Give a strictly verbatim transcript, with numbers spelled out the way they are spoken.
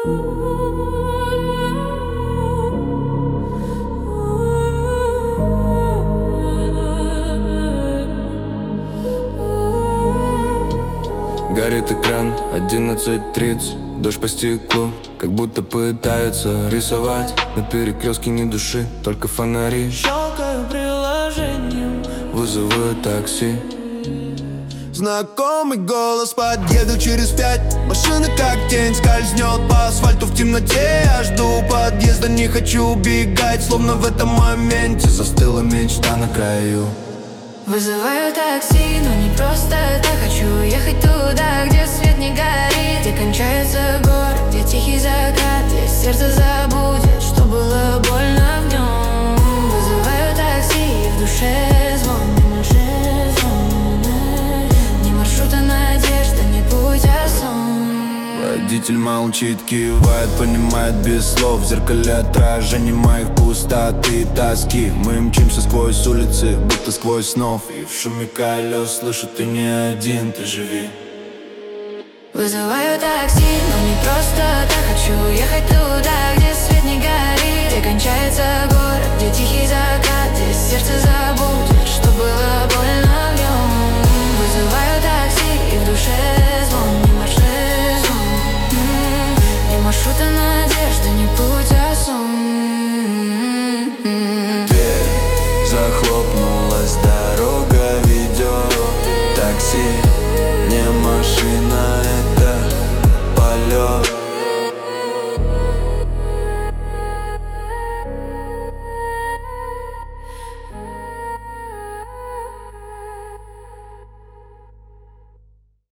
Горит экран, одиннадцать тридцать. Дождь по стеклу, как будто пытаются рисовать. На перекрестке ни души, только фонари. Щелкаю приложением, вызываю такси. знакомый голос, подъеду через пять. Машина как тень скользнет по асфальту в темноте. Я жду подъезда, не хочу убегать, словно в этом моменте застыла мечта на краю. Вызываю такси, но не просто так. Хочу ехать туда, где свет не горит, где кончается город, где тихий закат, где сердце забудет, что было больно в нем. Вызываю такси, и в душе звон, не маршрут, не маршрут, а надежда, не путь, а сон. Водитель молчит, кивает, понимает без слов. В зеркале отражение моих пустоты и тоски. Мы мчимся сквозь улицы, будто сквозь снов. И в шуме колес слышу, ты не один, ты живи. Вызываю такси, но не просто так. Хочу ехать туда, где свет не горит, где кончается город, где тихий закат, где сердце забудет.